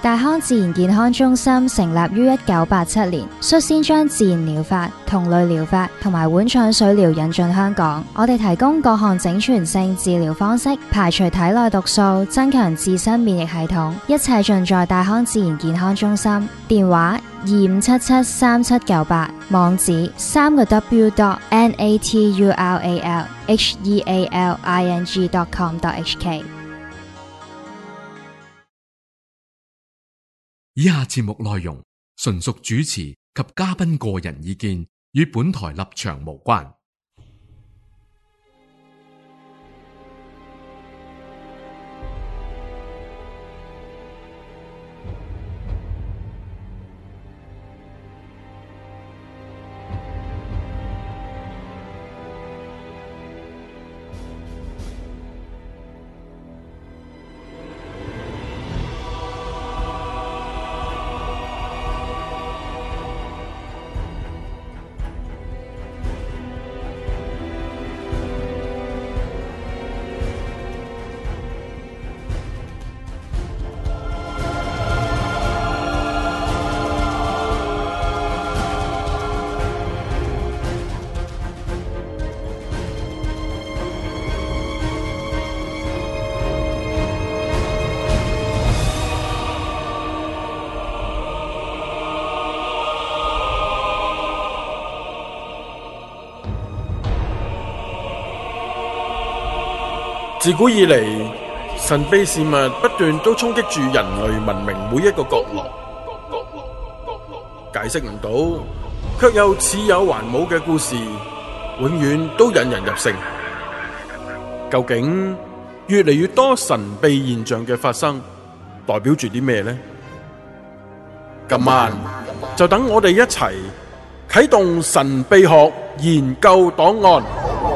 大康自然健康中心成立於1987年，率先將自然療法、同類療法同埋碗腸水療引進香港。我哋提供各項整全性治療方式，排除體內毒素，增強自身免疫系統，一切盡在大康自然健康中心。電話25773798，網址www.naturalhealing.com.hk。 以下節目內容純屬主持及嘉賓個人意見，與本台立場無關。 自古以嚟，神秘事物不斷都衝擊住人類文明每一個角落，解釋唔到，卻又似有還冇嘅故事，永遠都引人入勝。究竟越嚟越多神秘現象嘅發生，代表住啲咩呢？今晚就等我哋一齊啟動神秘學研究檔案。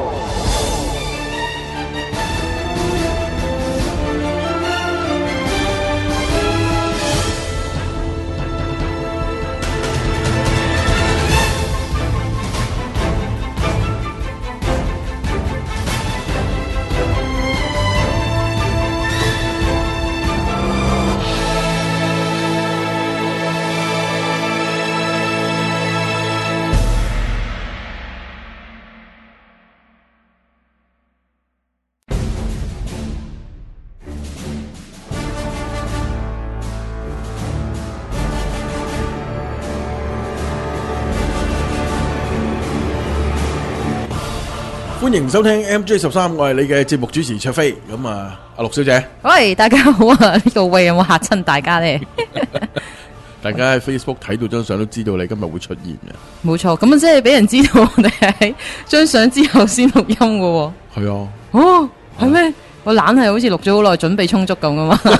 歡迎收聽 MJ13，我係你嘅節目主持卓飛。咁啊，阿陸小姐， 喂，大家好啊！呢個喂有冇嚇親大家呢？ 大家喺 Facebook 睇到張相都知道你今日會出現嘅。 冇錯，咁啊，即係俾人知道我哋喺張相之後先錄音嘅喎。 係啊， 哦，係咩？我懶係好似錄咗好耐，準備充足咁噶嘛。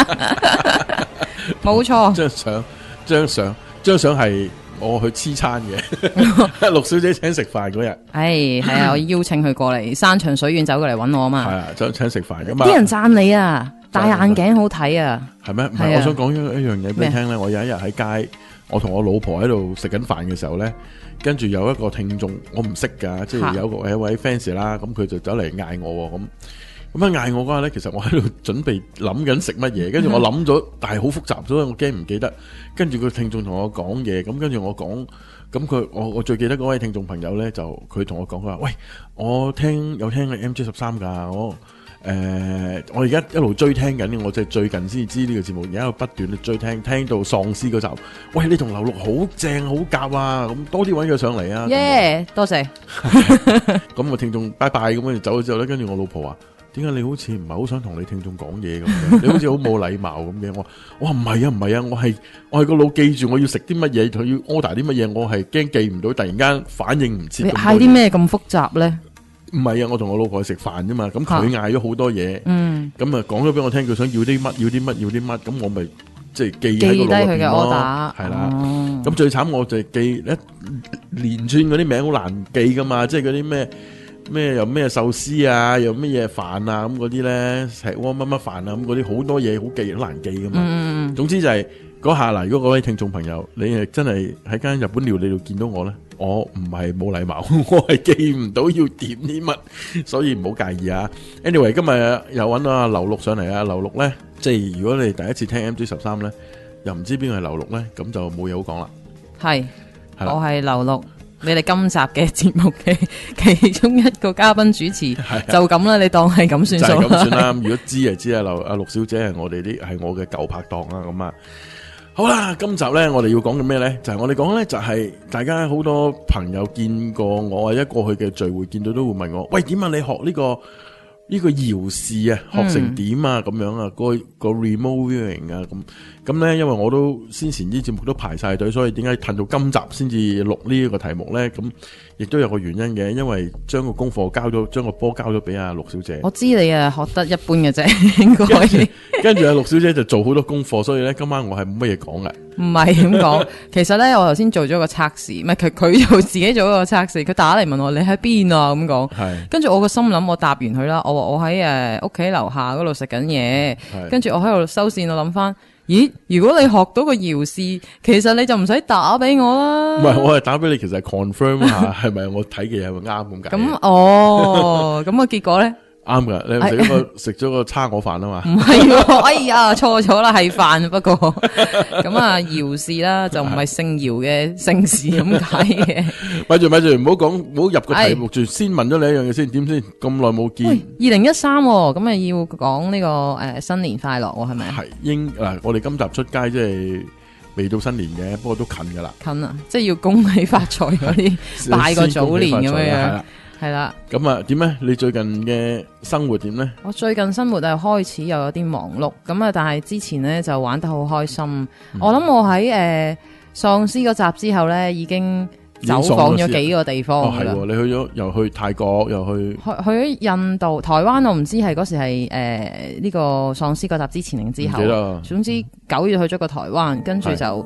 冇錯，張相係我去黐餐嘅，陸小姐請食飯嗰日， 係啊，我邀請佢過嚟山長水遠走過嚟揾我啊嘛， 係啊，就請食飯咁嘛。 啲人讚你啊，戴眼鏡好睇啊， 係咩？唔係，我想講一樣嘢俾你聽咧。我有一日喺街，我同我老婆喺度食緊飯嘅時候咧，跟住有一個聽眾我唔識噶，即係有一位 fans 啦，咁佢就走嚟嗌我咁。咁樣嗌我嗰下咧，其實我喺度準備諗緊食乜嘢，跟住我諗咗，但係好複雜，所以我驚唔記得。跟住個聽眾同我講嘢，咁跟住我講，咁我最記得嗰位聽眾朋友咧，就佢同我講，佢話：喂，我有聽你 MJ13噶，我而家一路追聽緊，我即係最近先知呢個節目，而家不斷追聽到喪屍嗰集。喂，你同劉陸好正好夾啊！咁多啲揾佢上嚟啊！ 耶，多謝。 咁個聽眾拜拜咁樣走咗之後咧，跟住我老婆話：點解你好似唔係好想同你聽眾講嘢咁樣？你好似好冇禮貌咁嘅。我話唔係啊，我係個腦記住我要食啲乜嘢，佢要 order 啲乜嘢，我係驚記唔到，突然間反應唔切。 你嗌啲咩咁複雜咧？ 唔係啊，我同我老婆去食飯啫嘛，咁佢嗌咗好多嘢，咁啊講咗俾我聽，佢想要啲乜，咁我咪即係記喺個腦入邊咯，係啦。咁最慘我就係記一連串嗰啲名好難記噶嘛，即係嗰啲咩又咩壽司啊，又咩嘢飯啊咁嗰啲咧，石鍋乜乜飯啊咁嗰啲好多嘢好記，好難記噶嘛。總之就係嗰下嗱，如果嗰位聽眾朋友你係真係喺間日本料理度見到我咧，我唔係冇禮貌，我係記唔到要點啲乜，所以唔好介意啊。Anyway， 今日又揾阿劉陸上嚟啊，劉陸咧，即係如果你第一次聽 MJ13咧， 又唔知邊個係劉六咧，咁就冇嘢好講啦。 係， 係我係劉六，你哋今集嘅節目嘅其中一個嘉賓主持，就咁啦，你當係咁算數啦。 就係咁算啦。如果知就知啊，阿陸小姐係我嘅舊拍檔啦。咁啊，好啦，今集咧我哋要講嘅咩咧？就係我哋講咧，就係大家好多朋友見過我或者過去嘅聚會見到都會問我，喂，點啊？你學呢個遙視啊，學成點啊？咁樣啊，個 remote viewing 啊，咁咧，因為我都先前啲節目都排晒隊，所以點解褪到今集先至錄呢一個題目咧？咁亦都有個原因嘅，因為將個功課將個波交咗俾阿陸小姐。 我知你啊，學得一般嘅啫，應該。 跟住阿陸小姐就做好多功課，所以咧今晚我係冇乜嘢講嘅。 唔係咁講，其實咧我頭先做咗個測試，唔係佢就自己做咗個測試，佢打嚟問我你喺邊啊咁講。係。跟住我個心諗，我答完佢啦，我話我喺屋企樓下嗰度食緊嘢。跟住我喺度收線，我諗翻。咦，如果你學到個遙視，其實你就唔使打俾我啦。唔係，我係打俾你，其實係 confirm 下係咪我睇嘅嘢係咪啱咁解。咁咁個結果咧？ 啱噶，你食咗個叉我飯啊嘛？ 唔係，哎呀，錯咗啦，係飯不過咁啊，遙視啦，就唔係姓姚嘅姓氏咁解嘅。 咪住，唔好講，唔好入個題目住，先問咗你一樣嘢先，點先？咁耐冇見。 2013咁啊，要講呢個新年快樂係咪？ 係嗱，我哋今集出街即係未到新年嘅，不過都近噶啦。 近啊，即係要恭喜發財嗰啲，拜個早年咁樣。係啦，咁啊點咧？你最近嘅生活點咧？ 我最近生活係開始又有啲忙碌，咁啊，但係之前咧就玩得好開心。我諗我喺喪屍嗰集之後咧，已經走訪咗幾個地方噶啦。 你去咗又去泰國，又去咗印度、台灣，我唔知係嗰時係呢個喪屍嗰集之前定之後。總之9月去咗個台灣，跟住就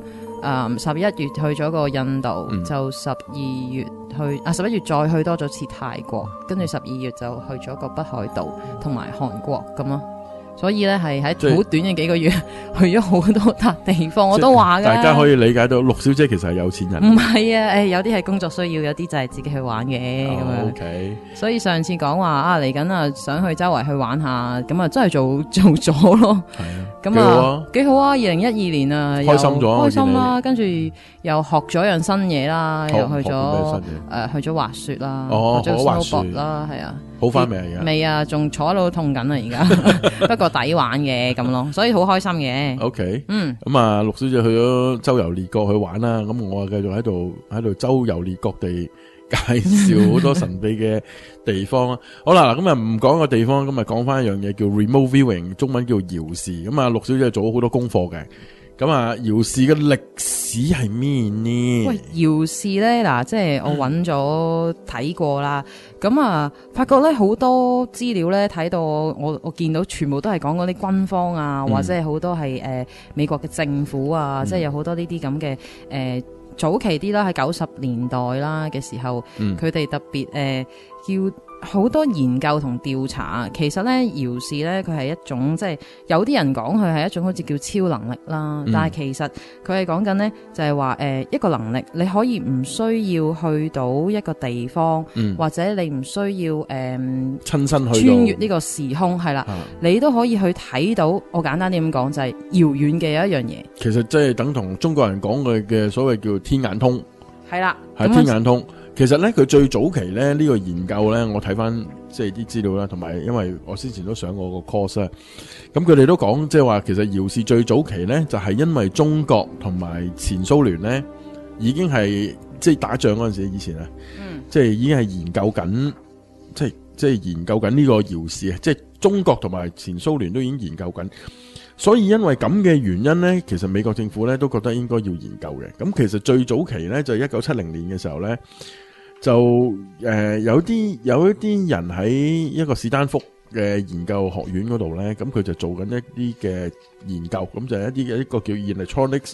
11月去咗個印度，就12月11月再去多咗次泰國，跟住12月就去咗個北海道同埋韓國咁咯。所以咧係喺好短嘅幾個月去咗好多笪地方，我都話㗎。 大家可以理解到陸小姐其實係有錢人。 唔係啊，有啲係工作需要，有啲就係自己去玩嘅咁樣。 OK。所以上次講話嚟緊啊，想去周圍去玩下，咁啊真係做咗咯。係啊。咁啊幾好啊！2012年啊， 開心咗， 開心啦。跟住又學咗樣新嘢啦，又去咗去咗滑雪啦，學咗 snowboard 啦，係啊。 好翻未啊？而家未啊，仲坐喺度痛緊啊！而家不過抵玩嘅咁咯，所以好開心嘅。 OK，咁啊，陸小姐去咗周遊列國去玩啦，咁我啊繼續喺度周遊列國地介紹好多神秘嘅地方啦。好啦，咁啊唔講個地方，咁啊講翻一樣嘢叫 remote viewing， 中文叫遙視。咁啊，陸小姐做咗好多功課嘅。咁啊，遙視嘅歷史係咩呢？ 喂，遙視咧嗱，即係我揾咗睇過啦。咁啊，發覺咧好多資料咧睇到我見到全部都係講嗰啲軍方啊，或者係好多係美國嘅政府啊，即係有好多呢啲咁嘅早期啲啦，喺90年代啦嘅時候，佢哋特別叫好多研究同調查。其實咧遙視咧佢係一種即係有啲人講佢係一種好似叫超能力啦，但係其實佢係講緊咧就係話一個能力你可以唔需要去到一個地方，或者你唔需要親身去穿越呢個時空係啦，你都可以去睇到。我簡單啲咁講就係遙遠嘅一樣嘢。其實即係等同中國人講嘅所謂叫天眼通。係啦， 係天眼通。其實咧，佢最早期咧呢個研究咧，我睇翻即係啲資料啦，同埋因為我之前都上過個 course 啊，咁佢哋都講即係話，其實遙視最早期咧就係因為中國同埋前蘇聯咧已經係即係打仗嗰陣時以前啊，即係已經係研究緊，即係研究緊呢個遙視啊，即係中國同埋前蘇聯都已經研究緊。所以因為咁嘅原因咧，其實美國政府咧都覺得應該要研究嘅。咁其實最早期咧就1970年嘅時候咧，就有一啲人喺一個史丹福嘅研究學院嗰度咧，咁佢就做緊一啲嘅研究，咁就係一個叫 Electronics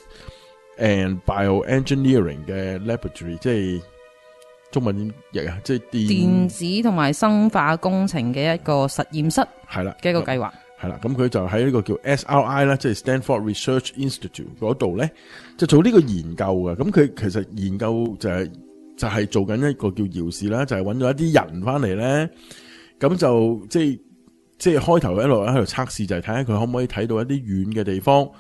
and Bioengineering 嘅 laboratory， 即係中文點譯啊？即係電子同埋生化工程嘅一個實驗室，係啦嘅一個計劃。 係啦，咁佢就喺呢個叫 SRI 啦，即係 Stanford Research Institute 嗰度咧，就做呢個研究嘅。咁佢其實研究就係做緊一個叫遙視啦，就係揾咗一啲人翻嚟咧，咁就即係開頭一路喺度測試，就係睇下佢可唔可以睇到一啲遠嘅地方，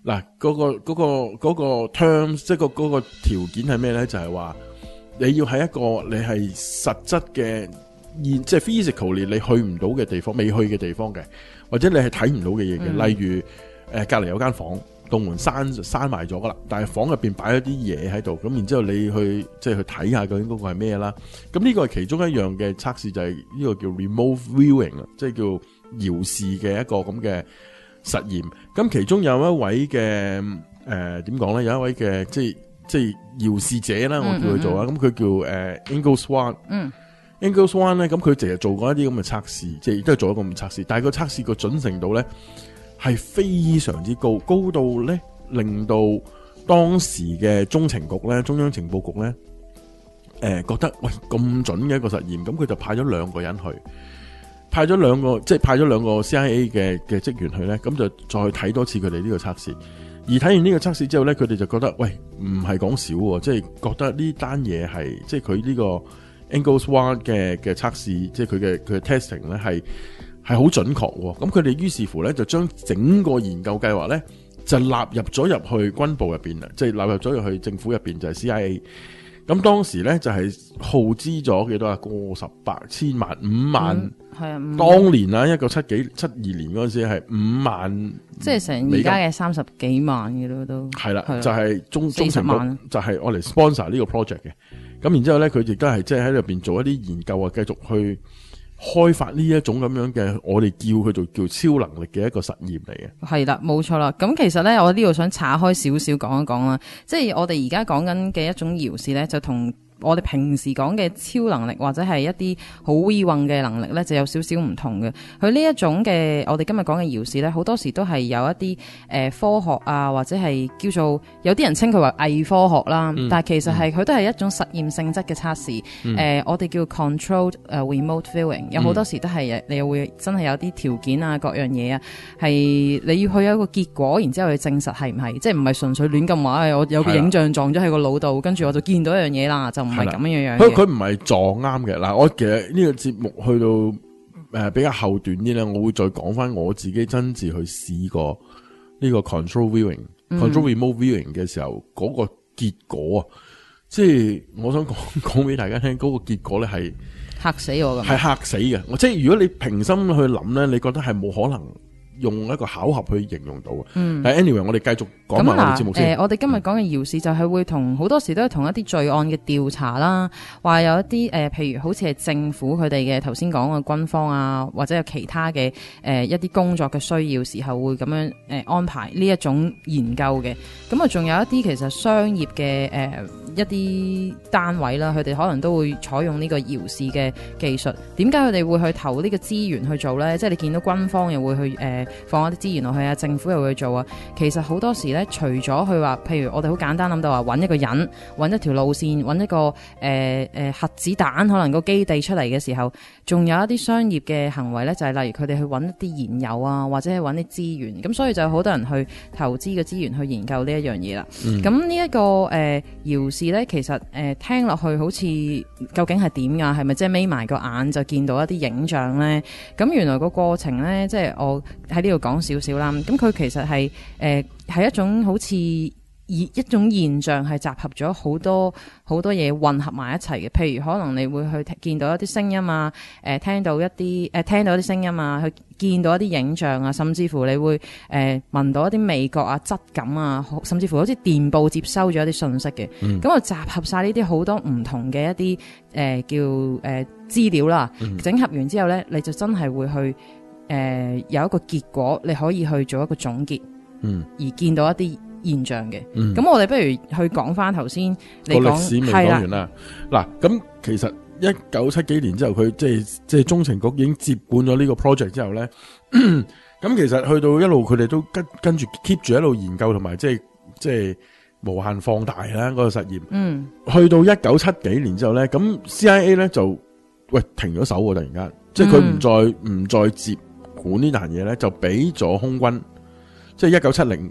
嗱，嗰個 terms 即係嗰個條件係咩咧？就係話你要喺一個你係實質嘅即係 physically 你去唔到嘅地方，未去嘅地方嘅，或者你係睇唔到嘅嘢嘅，例如隔離有間房，道門閂埋咗噶啦，但係房入邊擺咗啲嘢喺度，咁然之後你去即係去睇下究竟嗰個係咩啦。咁呢個係其中一樣嘅測試，就係呢個叫 remote viewing 啊，即係叫遙視嘅一個咁嘅實驗。咁其中有一位嘅點講咧？有一位嘅即係遙視者啦，我叫佢做啊。咁佢叫Ingo Swann。Ingo Swann 咧，咁佢淨係做過一啲咁嘅測試，即係亦都係做一個咁嘅測試，但係個測試個準程度咧係非常之高，高到咧令到當時嘅中情局咧、中央情報局咧，覺得喂咁準嘅一個實驗，咁佢就派咗兩個人去，派咗兩個 CIA 嘅職員去咧，咁就再睇多次佢哋呢個測試。而睇完呢個測試之後咧，佢哋就覺得喂唔係講少喎，即係覺得呢單嘢係即係佢呢個 Ingo Swann 嘅測試，即係佢嘅 testing 咧係好準確喎。咁佢哋於是乎咧就將整個研究計劃咧就納入咗入去軍部入邊啦，即係納入咗入去政府入邊就係 CIA。咁當時咧就係耗資咗幾多啊？過十八千萬5萬， 係啊， 當年啊，1972年嗰陣時係5萬， 即係成而家嘅30幾萬嘅咯都係啦，就係中情局就係我嚟 sponsor 呢個 project 嘅。咁然之後咧，佢亦都係即係喺入邊做一啲研究啊，繼續去開發呢一種咁樣嘅，我哋叫佢做叫超能力嘅一個實驗嚟嘅。係啦，冇錯啦。咁其實咧，我呢度想岔開少少講一講啦，即係我哋而家講緊嘅一種遙視咧，就同我哋平時講嘅超能力或者係一啲好 we 運嘅能力咧，就有少少唔同嘅。佢呢一種嘅我哋今日講嘅遙視咧，好多時都係有一啲科學啊，或者係叫做有啲人稱佢為偽科學啦。但係其實係佢都係一種實驗性質嘅測試。我哋叫 controlled remote viewing， 有好多時都係你會真係有啲條件啊，各樣嘢啊，係你要去有一個結果，然之後去證實係唔係，即係唔係純粹亂咁話，我有個影像撞咗喺個腦度，跟住我就見到一樣嘢啦，就唔係咁樣樣。 佢唔係撞啱嘅。嗱，我其實呢個節目去到比較後段啲咧，我會再講翻我自己親自去試過呢個 control viewing、control remote viewing 嘅時候嗰個結果啊，即係我想講俾大家聽，嗰個結果咧係嚇死我㗎， 係嚇死嘅。即係如果你平心去諗咧，你覺得係冇可能用一個巧合去形容到嘅。但 anyway， 我哋繼續講埋我哋節目先。 我哋今日講嘅遙視就係會同好多時都係同一啲罪案嘅調查啦，話有一啲譬如好似係政府佢哋嘅頭先講嘅軍方啊，或者有其他嘅一啲工作嘅需要時候會咁樣安排呢一種研究嘅。咁啊，仲有一啲其實商業嘅一啲單位啦，佢哋可能都會採用呢個遙視嘅技術。點解佢哋會去投呢個資源去做咧？即係你見到軍方又會去放一啲資源落去啊，政府又會去做啊。其實好多時咧，除咗佢話，譬如我哋好簡單諗到話揾一個人，揾一條路線，揾一個核子彈可能個基地出嚟嘅時候，仲有一啲商業嘅行為咧，就係例如佢哋去揾一啲燃油啊，或者係揾啲資源。咁所以就有好多人去投資嘅資源去研究呢一樣嘢啦。咁呢一個遙視咧，其實聽落去好似究竟係點㗎？係咪即係眯埋個眼就見到一啲影像咧？咁原來個過程咧，即係我喺呢度講少少啦。咁佢其實係一種好似一種現象，係集合咗好多嘢混合埋一齊嘅。譬如可能你會去見到一啲聲音啊，聽到一啲聲音啊，去見到一啲影像啊，甚至乎你會聞到一啲味覺啊、質感啊，甚至乎好似電報接收咗一啲信息嘅。咁啊，集合晒呢啲好多唔同嘅一啲叫資料啦，整合完之後咧，你就真係會去有一個結果，你可以去做一個總結。而見到一啲現象嘅。咁我哋不如去講翻頭先你講， 個歷史未講完啦。嗱，咁其實1970幾年之後，佢即係中情局已經接管咗呢個 project 之後咧，咁其實去到一路佢哋都跟住 keep 住一路研究同埋即係無限放大啦嗰個實驗。去到1970幾年之後咧，咁 CIA 咧就停咗手喎，突然間，即係佢唔再接管呢壇嘢咧，就俾咗空軍。即係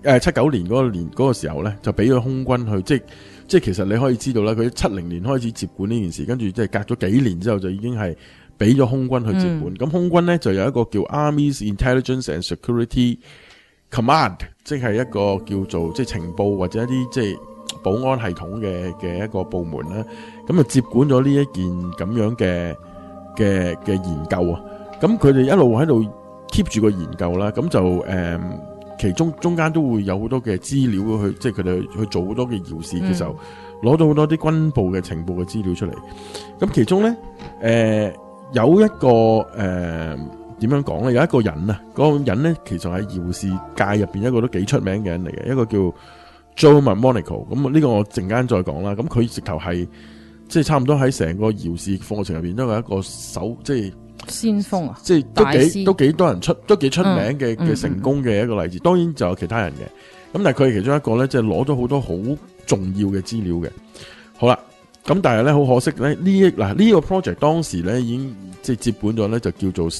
79年嗰個時候咧，就俾咗空軍去，即係其實你可以知道啦，佢70年開始接管呢件事，跟住即係隔咗幾年之後就已經係俾咗空軍去接管。咁空軍咧就有一個叫 Army's Intelligence and Security command， 即係一個叫做即係情報或者一啲即係保安系統嘅一個部門啦。咁啊接管咗呢一件咁樣嘅研究啊。咁佢哋一路喺度 keep 住個研究啦。咁就其中間都會有好多嘅資料去，即係佢哋去做好多嘅遙視嘅時候，攞到好多啲軍部嘅情報嘅資料出嚟。咁其中咧，有一個點樣講咧？有一個人啊，嗰個人咧其實係遙視界入邊一個都幾出名嘅人嚟嘅，一個叫 Joe Monico。咁呢個我陣間再講啦。咁佢直頭係即係差唔多喺成個遙視課程入邊都係一個即係先鋒啊， 即係都幾多人都幾出名嘅成功嘅一個例子。當然就有其他人嘅，咁但係佢係其中一個咧，即係攞咗好多好重要嘅資料嘅。好啦，咁但係咧好可惜咧，呢個 project 當時咧已經即係接管咗咧，就叫做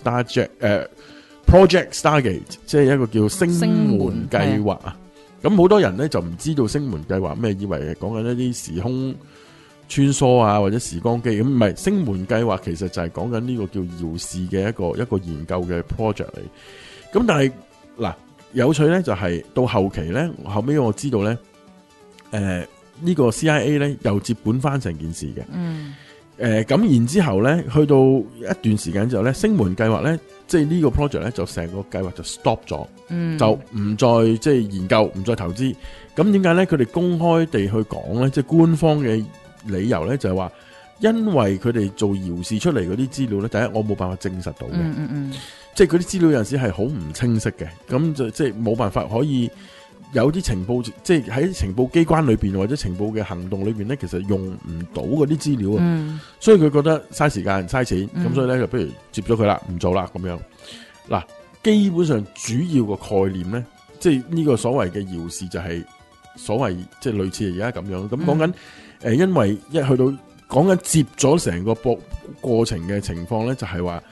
Project Stargate， 即係一個叫星門計劃啊。咁好多人咧就唔知道星門計劃咩，以為係講緊一啲時空穿梭啊或者時光機，咁唔係。星門計劃其實就係講緊呢個叫遙視嘅一個研究嘅 project 嚟。咁但係嗱，有趣咧就係到後期咧，後尾我知道咧，呢個 CIA 咧又接管翻成件事嘅。咁然之後咧，去到一段時間之後咧，星門計劃咧，即係呢個 project 咧就成個計劃就 stop 咗，就唔再即係研究，唔再投資。咁點解咧？佢哋公開地去講咧，即係官方嘅理由咧，就係話因為佢哋做遙視出嚟嗰啲資料咧，第一我冇辦法證實到嘅，即係嗰啲資料有陣時係好唔清晰嘅，咁就即係冇辦法可以有啲情報，即係喺情報機關裏邊或者情報嘅行動裏邊咧，其實用唔到嗰啲資料啊，所以佢覺得嘥時間嘥錢，咁所以咧就不如接咗佢啦，唔做啦咁樣。嗱，基本上主要個概念咧，即係呢個所謂嘅遙視就係所謂即係類似而家咁樣，咁講緊。因為一去到講緊接咗成個過程嘅情況咧，就係話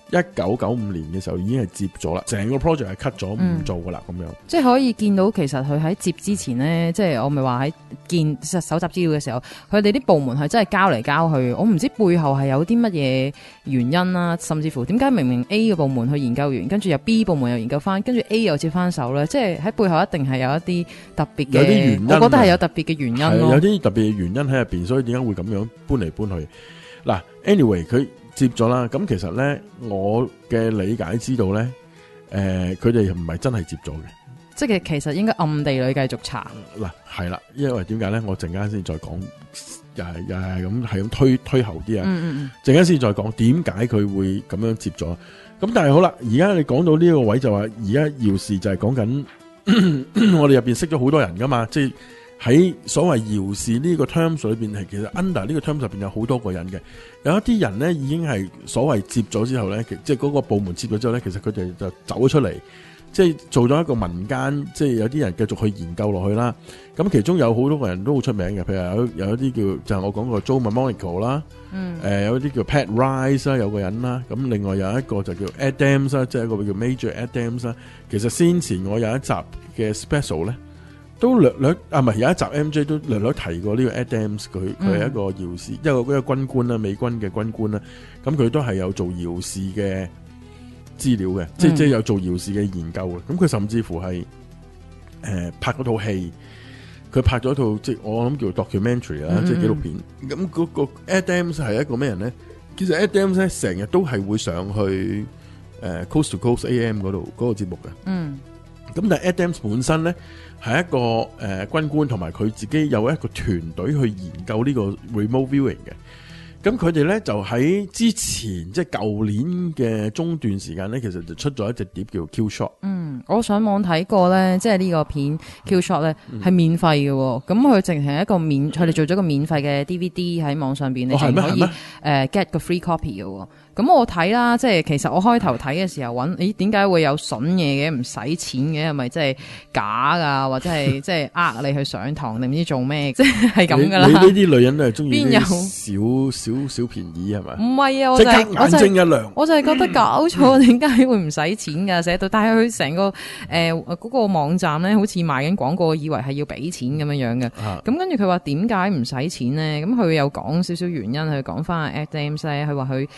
1995年嘅時候已經係接咗啦，成個 project 係 cut 咗唔做噶啦，咁樣。即係可以見到其實佢喺接之前咧，即係我咪話喺搜集資料嘅時候，佢哋啲部門係真係交嚟交去，我唔知背後係有啲乜嘢原因啦，甚至乎點解明明 A 嘅部門去研究完，跟住由 B 部門又研究翻，跟住 A 又接翻手咧，即係喺背後一定係有一啲特別嘅，有啲原因，我覺得係有特別嘅原因咯， 有啲特別嘅原因喺入邊，所以點解會咁樣搬嚟搬去？嗱 ，anyway 佢接咗啦，咁其實咧我嘅理解知道咧，佢哋唔係真係接咗嘅， 即係其實應該暗地裏繼續查。 嗱，係啦，因為點解咧？我陣間先再講，又係咁，係咁推後啲啊。陣間先再講點解佢會咁樣接咗。咁但係好啦，而家你講到呢個位就話，而家遙視就係講緊我哋入邊識咗好多人噶嘛，即係。喺所謂遙視呢個 terms 裏邊係其實 under 呢個 terms 入邊有好多個人嘅，有一啲人咧已經係所謂接咗之後咧，即係嗰個部門接咗之後咧，其實佢哋就走咗出嚟，即係做咗一個民間，即係有啲人繼續去研究落去啦。咁其中有好多個人都好出名嘅，譬如有一啲叫就係我講過 Joe Monico 啦，有啲叫 Pat Rice 啦，有個人啦，咁另外有一個就叫 Adams 啦，即係一個叫 Major Adams 啦。其實先前我有一集嘅 special 咧。都略唔係有一集 MJ 都略提過呢個 Adams， 佢係一個遙視，一個軍官啦，美軍嘅軍官啦，咁佢都係有做遙視嘅資料嘅，即係有做遙視嘅研究嘅，咁佢甚至乎係拍嗰套戲，佢拍咗套即係我諗叫 documentary 啦，即係紀錄片。咁嗰個 Adams 係一個咩人咧？其實 Adams 咧成日都係會上去Coast to Coast AM 嗰度嗰個節目嘅。咁但係 Adams 本身咧係一個軍官，同埋佢自己有一個團隊去研究呢個 remote viewing 嘅。咁佢哋咧就喺之前即係舊年嘅中段時間咧，其實就出咗一隻碟叫 Q Shot。 我上網睇過咧，即係呢個片 Q Shot 咧係免費嘅。咁佢淨係一個佢哋做咗個免費嘅 DVD 喺網上邊，你淨可以get 個 free copy 嘅。咁我睇啦，即係其實我開頭睇嘅時候揾，點解會有筍嘢嘅？唔使錢嘅，係咪即係假噶？或者係即係你去上堂定唔知做咩？即係咁噶啦。你呢啲女人都係中意啲小便宜係咪？ 唔係啊， 我眼睛一亮， 我就係覺得搞錯，點解會唔使錢噶？寫到，但係佢成個嗰個網站咧，好似賣緊廣告，以為係要俾錢咁樣樣嘅。咁跟住佢話點解唔使錢咧？咁佢有講少少原因，佢講翻 Adams 咧，佢話佢其實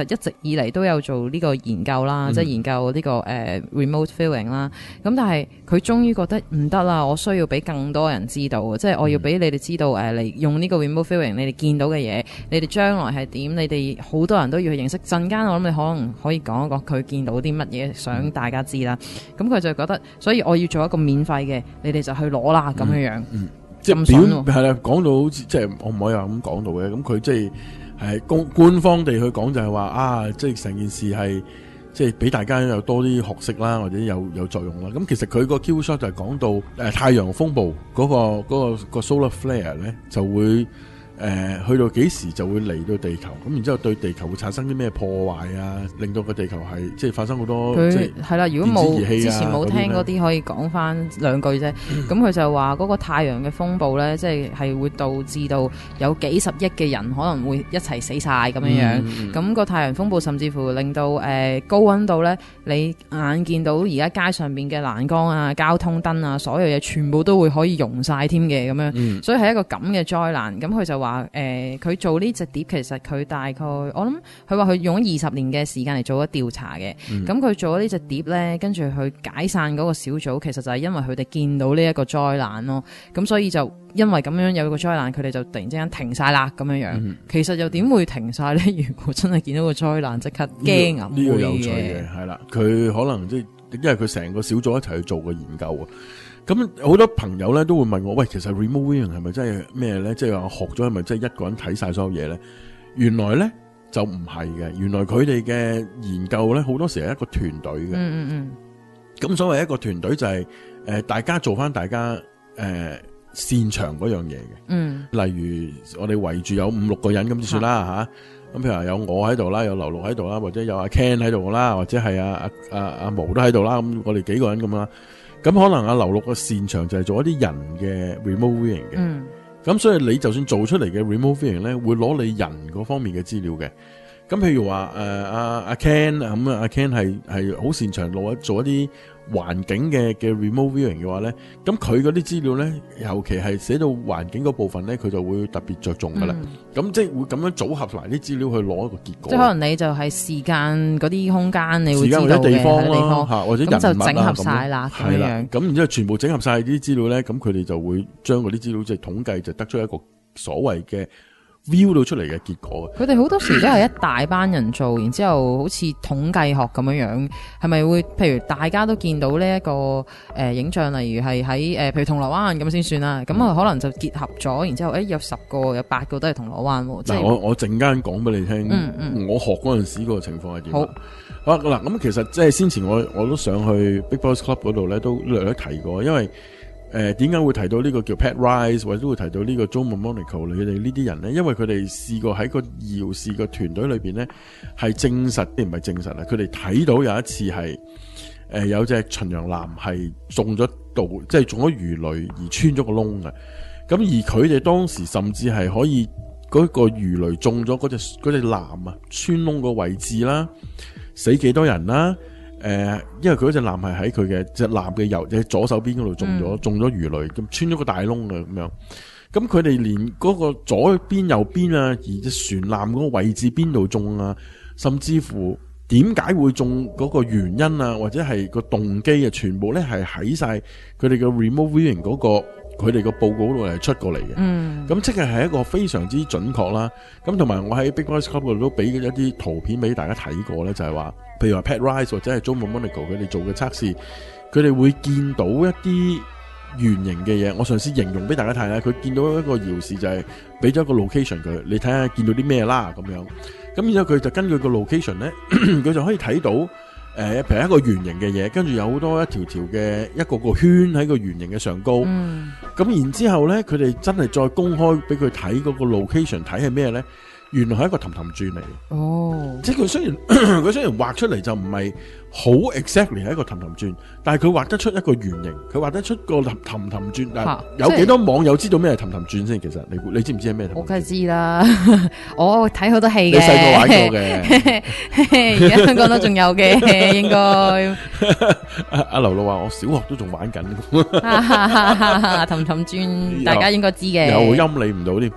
實一直以嚟都有做呢個研究啦，即係研究呢個remote viewing 啦。咁但係佢終於覺得唔得啦，我需要俾更多人知道，即係我要俾你哋知道嚟用呢個 remote viewing，你哋見到嘅嘢，你哋將來係點，你哋好多人都要去認識。陣間我諗你可能可以講一講佢見到啲乜嘢，想大家知啦。咁佢就覺得，所以我要做一個免費嘅，你哋就去攞啦咁樣樣。 即係係啦，講到好似即係我唔可以話咁講到嘅，咁佢即係官方地去講就係話啊，即係成件事係即係俾大家有多啲學識啦，或者有作用啦。咁其實佢個 Q shot 就係講到太陽風暴嗰個 solar flare 咧就會。去到幾時就會嚟到地球，咁然之後對地球會產生啲咩破壞啊，令到個地球係即係發生好多係啦。如果冇之前冇聽嗰啲，可以講翻兩句啫。咁佢就話嗰個太陽嘅風暴咧，即係會導致到有幾十億嘅人可能會一齊死晒咁樣樣。咁個太陽風暴甚至乎令到高溫度咧，你眼見到而家街上邊嘅欄杆啊、交通燈啊，所有嘢全部都會可以溶晒添嘅咁樣。所以係一個咁嘅災難。咁佢就話。佢做呢隻碟，其實佢大概我諗佢話佢用咗20年嘅時間嚟做咗調查嘅。咁佢做咗呢隻碟咧，跟住去解散嗰個小組，其實就係因為佢哋見到呢一個災難咯。咁所以就因為咁樣有個災難，佢哋就突然之間停晒啦咁樣樣。其實又點會停晒咧？如果真係見到個災難，即刻驚啊！ 呢個有趣嘅係啦，佢可能即係因為佢成個小組一齊去做個研究啊。咁好多朋友咧都會問我，喂，其實 remote viewing 係咪真係咩咧？即係話學咗係咪真係一個人睇晒所有嘢咧？原來咧就唔係嘅，原來佢哋嘅研究咧好多時係一個團隊嘅。咁所謂一個團隊就係大家做翻大家擅長嗰樣嘢嘅。例如我哋圍住有5-6個人咁就算啦吓。咁譬如話有我喺度啦，有劉陸喺度啦，或者有阿 Ken 喺度啦，或者係阿毛都喺度啦。咁我哋幾個人咁啦。咁可能阿劉陸嘅擅長就係做一啲人嘅 remote viewing 嘅，咁所以你就算做出嚟嘅 remote viewing 咧，會攞你人嗰方面嘅資料嘅。咁譬如話阿 Ken 咁阿 Ken 係好擅長做一啲環境嘅 remote viewing 嘅話咧，咁佢嗰啲資料咧，尤其係寫到環境嗰部分咧，佢就會特別着重噶啦。咁即係會咁樣組合埋啲資料去攞一個結果。即係可能你就係時間嗰啲空間，你會知道嘅地方或者人物咁就整合晒啦，咁樣。咁然之後全部整合晒啲資料咧，咁佢哋就會將嗰啲資料即係統計，就得出一個所謂嘅view 到出嚟嘅結果。佢哋好多時都係一大班人做，然之後好似統計學咁樣樣，係咪會譬如大家都見到呢一個影像，例如係喺譬如銅鑼灣咁先算啦，咁可能就結合咗，然之後有10個有8個都係銅鑼灣喎。即係我陣間講俾你聽，我學嗰陣時個情況係點？好嗱，咁其實即係先前我都上去 Big Boys Club 嗰度咧，都略提過，因為點解會提到呢個叫 Pat Rice，或者都會提到呢個 Joe Monico 佢哋呢啲人咧？因為佢哋試過喺個遙視個團隊裏邊咧，係證實定唔係證實啊？佢哋睇到有一次係有隻巡洋艦係中咗毒，即係中咗魚雷而穿咗個窿嘅。咁而佢哋當時甚至係可以嗰個魚雷中咗嗰隻艦啊穿窿個位置啦，死幾多人啦？因為佢嗰隻艦係喺佢嘅隻艦嘅左手邊嗰度中咗魚雷，咁穿咗個大窿嘅咁樣。咁佢哋連嗰個左邊右邊啊，而隻船艦嗰個位置邊度中啊，甚至乎點解會中嗰個原因啊，或者係個動機啊，全部咧係喺晒佢哋嘅 remote viewing 嗰個佢哋個報告度係出過嚟嘅。咁即係一個非常之準確啦。咁同埋我喺 Big Boys Club 度都俾咗一啲圖片俾大家睇過咧，就係話，譬如話 Pat Rice 或者係 Joe Monico 佢哋做嘅測試，佢哋會見到一啲圓形嘅嘢。我嘗試形容俾大家睇啦，佢見到一個遙視就係俾咗一個 location 佢，你睇下見到啲咩啦咁樣。咁然之後佢就根據個 location 咧，佢就可以睇到譬如一個圓形嘅嘢，跟住有好多一條條嘅一個個圈喺個圓形嘅上高。咁然之後咧，佢哋真係再公開俾佢睇嗰個 location 睇係咩咧？原來係一個氹氹轉嚟嘅。即係佢雖然畫出嚟就唔係好 exactly 係一個氹氹轉，但係佢畫得出一個圓形，佢畫得出個氹氹轉。但有幾多網友知道咩係氹氹轉先？其實你知唔知係咩？我梗係知啦，我睇好多戲嘅。你細個玩過嘅，而家香港都仲有嘅，應該。阿劉露話我小學都仲玩緊。氹氹轉，大家應該知嘅。有陰你唔到添。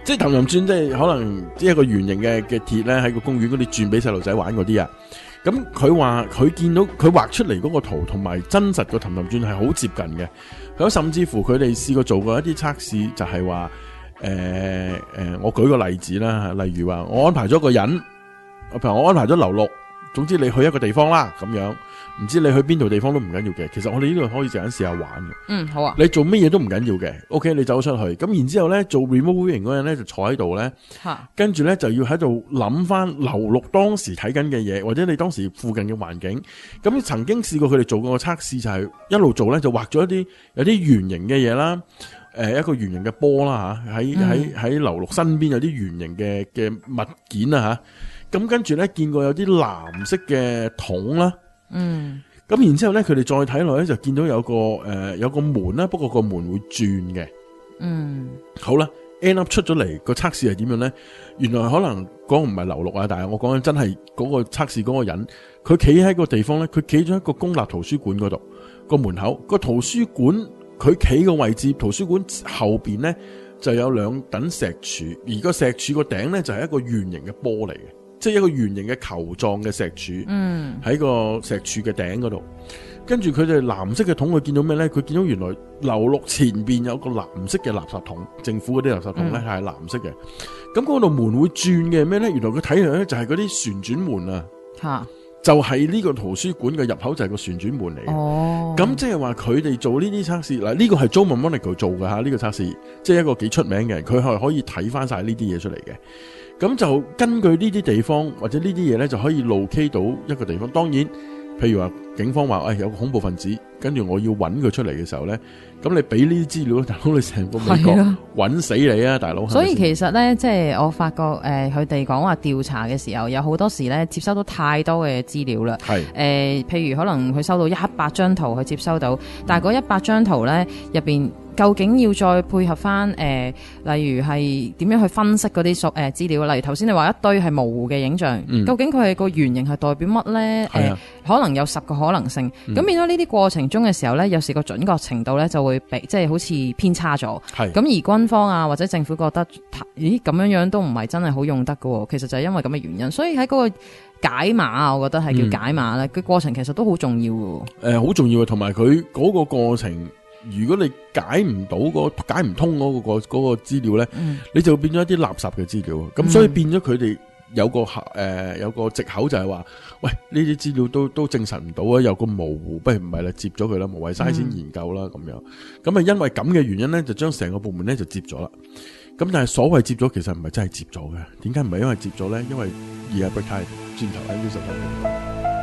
即係氹氹轉，即係可能一個圓形嘅鐵咧，喺個公園嗰啲轉俾細路仔玩嗰啲啊。咁佢話佢見到佢畫出嚟嗰個圖同埋真實個氹氹轉係好接近嘅。佢甚至乎佢哋試過做過一啲測試，就係話我舉個例子啦，例如話我安排咗個人，譬如我安排咗劉六，總之你去一個地方啦，咁樣唔知你去邊度地方都唔緊要嘅。其實我哋呢度可以陣間試下玩嘅。 好啊。 你做乜嘢都唔緊要嘅。OK， 你走出去，咁然之後咧做 remote viewing 嗰人咧就坐喺度咧，跟住咧就要喺度諗翻劉六當時睇緊嘅嘢，或者你當時附近嘅環境。咁曾經試過佢哋做過個測試，就係一路做咧就畫咗一啲有啲圓形嘅嘢啦。一個圓形嘅波啦吓，喺劉六身邊有啲圓形嘅物件啊吓，咁跟住咧見過有啲藍色嘅桶啦，咁然之後咧佢哋再睇落咧就見到有個門啦，不過個門會轉嘅，好啦 ，end up 出咗嚟個測試係點樣咧？原來可能嗰個唔係劉六啊，但係我講緊真係嗰個測試嗰個人，佢企喺個地方咧，佢企咗喺個公立圖書館嗰度個門口，個圖書館。佢企個位置，圖書館後邊咧就有兩等石柱，而個石柱個頂咧就係一個圓形嘅波嚟嘅，即係一個圓形嘅球狀嘅石柱，喺個石柱嘅頂嗰度。跟住佢哋藍色嘅桶，佢見到咩咧？佢見到原來劉六前邊有個藍色嘅垃圾桶，政府嗰啲垃圾桶咧係藍色嘅。咁嗰度門會轉嘅咩咧？原來佢睇嚟咧就係嗰啲旋轉門啊。就係呢個圖書館嘅入口就係個旋轉門嚟嘅。咁即係話佢哋做呢啲測試，嗱呢個係 Joe Monico 做嘅吓，呢個測試即係一個幾出名嘅人，佢係可以睇翻晒呢啲嘢出嚟嘅。咁就根據呢啲地方或者呢啲嘢咧，就可以 locate 到一個地方。當然，譬如話警方話有個恐怖分子，跟住我要揾佢出嚟嘅時候咧，咁你俾呢啲資料，大佬你成個美國揾死你啊，大佬！ 所以其實咧，即係我發覺佢哋講話調查嘅時候，有好多時咧接收到太多嘅資料啦。譬如可能佢收到100張圖，佢接收到，但係嗰100張圖咧入邊。究竟要再配合翻例如係點樣去分析嗰啲資料？例如頭先你話一堆係模糊嘅影像，究竟佢係個圓形係代表乜咧？可能有10個可能性。咁變咗呢啲過程中嘅時候咧，有時個準確程度咧就會即係好似偏差咗。咁而軍方啊或者政府覺得，咦咁樣都唔係真係好用得喎。其實就係因為咁嘅原因，所以喺嗰個解碼啊，我覺得係叫解碼咧，個過程其實都好重要嘅。 好重要嘅，同埋佢嗰個過程。如果你解唔到解唔通嗰個資料咧，你就變咗一啲垃圾嘅資料。咁所以變咗佢哋有個藉口就係話，喂呢啲資料都證實唔到啊，有個模糊，不如唔係啦，接咗佢啦，無謂嘥錢研究啦咁樣。咁啊因為咁嘅原因咧，就將成個部門咧就接咗啦。咁但係所謂接咗，其實唔係真係接咗嘅。點解唔係因為接咗咧？因為而家 break time 轉頭喺呢十分鐘。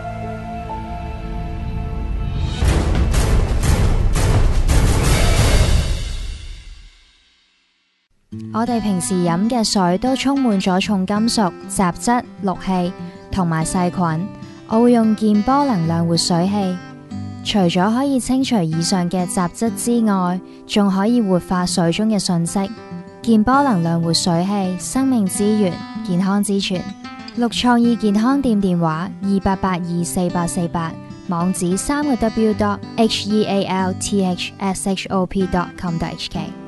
我哋平時飲嘅水都充滿咗重金屬、雜質、氯氣同埋細菌。我會用健波能量活水器，除咗可以清除以上嘅雜質之外，仲可以活化水中嘅訊息。健波能量活水器，生命之源，健康之泉。綠創意健康店電話28824848，網址3個W.healthshop.com.hk。